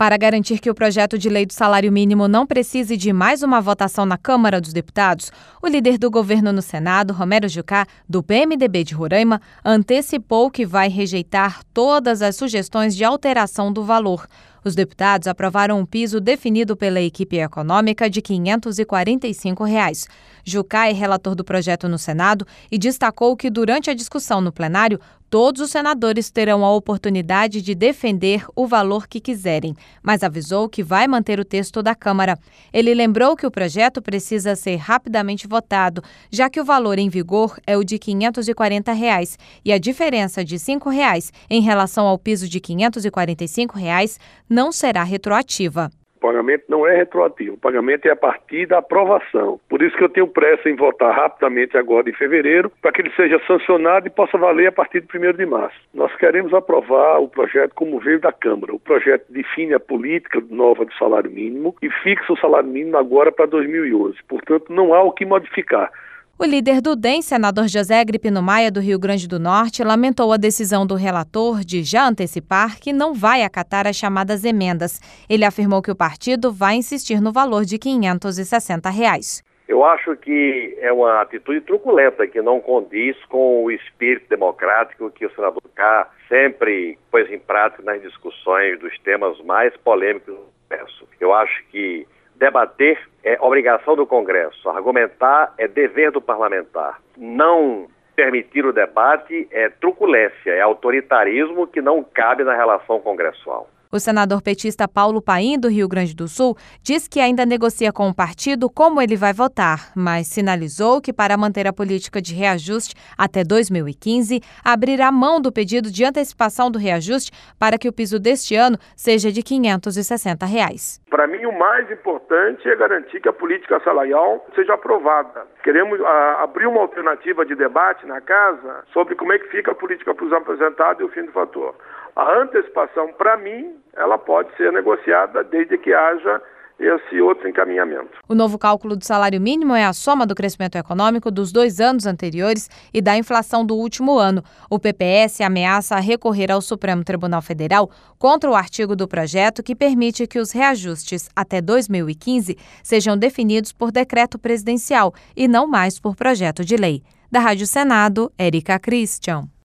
Para garantir que o projeto de lei do salário mínimo não precise de mais uma votação na Câmara dos Deputados, o líder do governo no Senado, Romero Jucá, do PMDB de Roraima, antecipou que vai rejeitar todas as sugestões de alteração do valor. Os deputados aprovaram um piso definido pela equipe econômica de R$ 545. Jucá é relator do projeto no Senado e destacou que durante a discussão no plenário, todos os senadores terão a oportunidade de defender o valor que quiserem, mas avisou que vai manter o texto da Câmara. Ele lembrou que o projeto precisa ser rapidamente votado, já que o valor em vigor é o de R$ 540 e a diferença de R$ 5 em relação ao piso de R$ 545 não será retroativa. O pagamento não é retroativo, o pagamento é a partir da aprovação. Por isso que eu tenho pressa em votar rapidamente agora em fevereiro, para que ele seja sancionado e possa valer a partir de 1º de março. Nós queremos aprovar o projeto como veio da Câmara. O projeto define a política nova do salário mínimo e fixa o salário mínimo agora para 2011. Portanto, não há o que modificar. O líder do DEM, senador José Agripino Maia, do Rio Grande do Norte, lamentou a decisão do relator de já antecipar que não vai acatar as chamadas emendas. Ele afirmou que o partido vai insistir no valor de R$ 560. Eu acho que é uma atitude truculenta que não condiz com o espírito democrático que o senador K sempre pôs em prática nas discussões dos temas mais polêmicos do Congresso. Eu acho que debater é obrigação do Congresso, argumentar é dever do parlamentar. Não permitir o debate é truculência, é autoritarismo que não cabe na relação congressual. O senador petista Paulo Paim, do Rio Grande do Sul, diz que ainda negocia com o partido como ele vai votar, mas sinalizou que, para manter a política de reajuste até 2015, abrirá mão do pedido de antecipação do reajuste para que o piso deste ano seja de R$ 560. Para mim, o mais importante é garantir que a política salarial seja aprovada. Queremos abrir uma alternativa de debate na casa sobre como é que fica a política para os aposentados e o fim do fator. A antecipação, para mim, ela pode ser negociada desde que haja esse outro encaminhamento. O novo cálculo do salário mínimo é a soma do crescimento econômico dos 2 anos anteriores e da inflação do último ano. O PPS ameaça recorrer ao Supremo Tribunal Federal contra o artigo do projeto que permite que os reajustes até 2015 sejam definidos por decreto presidencial e não mais por projeto de lei. Da Rádio Senado, Érica Christian.